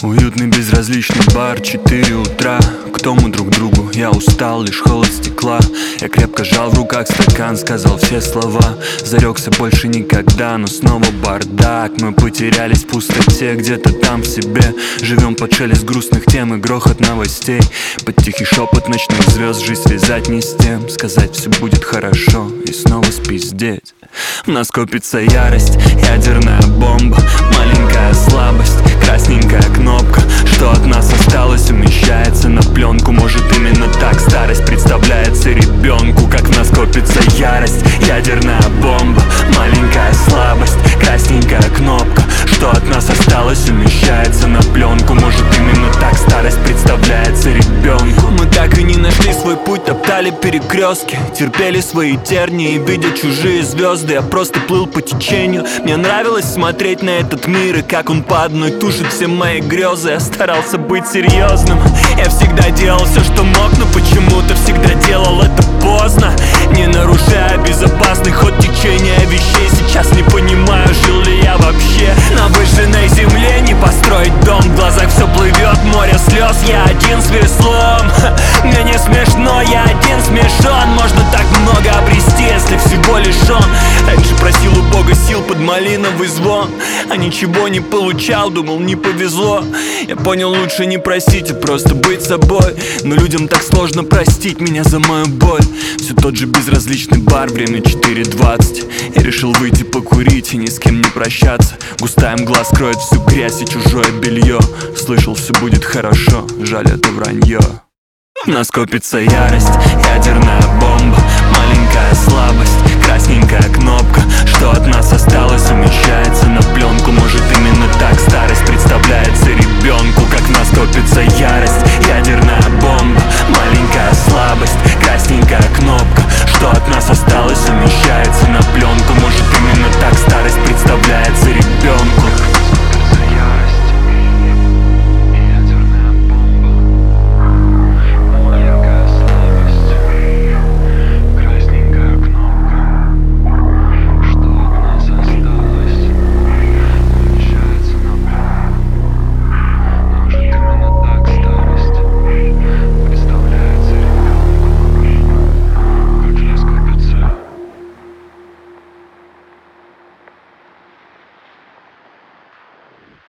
Уютный безразличный бар, 4 утра. К тому друг другу, я устал, лишь холод стекла. Я крепко сжал в руках стакан, сказал все слова. Зарекся больше никогда, но снова бардак. Мы потерялись в пустоте, где-то там в себе. Живем под шелест грустных тем и грохот новостей. Под тихий шепот ночных звезд жизнь связать не с тем. Сказать все будет хорошо и снова спиздеть. В нас копится ярость, ядерная бомба. Маленькая слабость, красненькая кнопка. Что от нас осталось, умещается на пленку. Может, именно так старость представляется ребенку. Как в нас копится ярость, ядерная бомба. Маленькая слабость, красненькая кнопка. Что от нас осталось, умещается на пленку. Может, именно так старость представляется ребенку. Мы так и не нашли свой путь, топтали перекрестки, терпели свои тернии, видя чужие звезды. Я просто плыл по течению. Мне нравилось смотреть на этот мир и как он по одной тушит все мои грезы. Я старался быть серьезным. Я всегда делал все, что мог, но почему-то всегда делал это поздно, не нарушая безопасный ход течения вещей. Сейчас не понимаю, жил ли я вообще на выжженной земле. Не построить дом, в глазах все плывет, море слез. Я один с веслом. Мне не смешно, я один смешон. Можно так много обрести, если всего лишь он. Раньше просил у Бога сил под малиновый звон, а ничего не получал, думал, не повезло. Я понял, лучше не просить, а просто быть собой. Но людям так сложно простить меня за мою боль. Все тот же безразличный бар, время 4:20. Я решил выйти покурить и ни с кем не прощаться. Густая мгла скроет всю грязь и чужое белье. Слышал, все будет хорошо, жаль, это вранье. В нас копится ярость, ядерная бомба. Маленькая слабость, красненькая кнопка. Что от нас осталось?